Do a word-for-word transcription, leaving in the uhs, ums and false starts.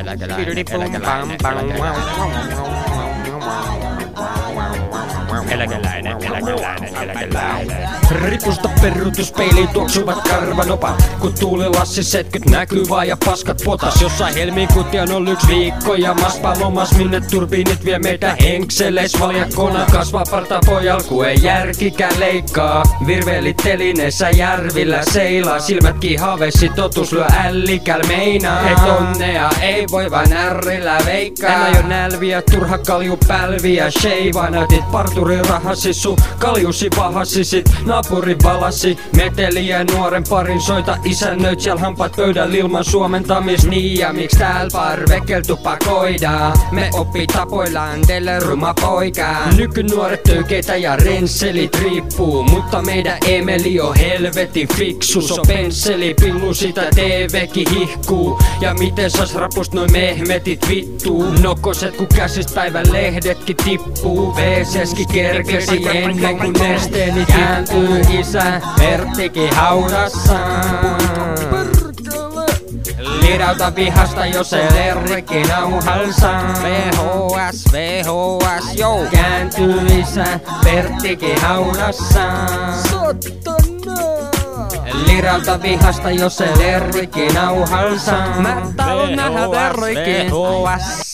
eläkeläinen, eläkeläinen, eläkeläinen, eläkeläinen, eläkeläinen. Ripusta peruutuspeiliin tuoksuvat karvanopat, kun tuulilassi setkyt näkyy vaan ja paskat potas. Jossain helmikuutti on ollut yksi viikko ja maspa lomas, minne turbiinit vie meitä henkseleis valjakona. Kasvaa parta pojal, ku ei järkikään leikkaa. Virvelit telineissä järvillä seilaa, silmätkin haavesi totus lyö ällikäl meinaa. Hei tonnea ei voi vaan ärrillä veikkaa. En aio nälviä, turha kalju pälviä sheivaa. Näytit parturi rahasi, sun kaljusi pahasi, sit naapuri valasi meteliä nuoren parin. Soita isännöit siellä hampaat pöydällä ilman suomentamis. Niin ja miks tääl parvekel tupakoidaan? Me oppi tapoillaan teille ruma poikaa. Nykynuoret töykeitä ja rensselit riippuu, mutta meidän Emeli on helvetin fiksu. So pensseli pillu sitä T V:kin hihkuu. Ja miten sas rapust noin mehmetit vittuu? Nokoset ku käsistä päivän lehdetkin tippuu. V C:skin kerkesi ennen kun nesteeni kääntyy. Isä Perttikin haudassaan. Lidauta vihasta, jos ei lerrikin nauhalsaan. V H S, V H S, joo. Kääntyy isä Perttikin haudassaan. Lirauta vihasta, jos ei lerrikin nauhalsaan. Mä taon nähdä verrikin. V H S.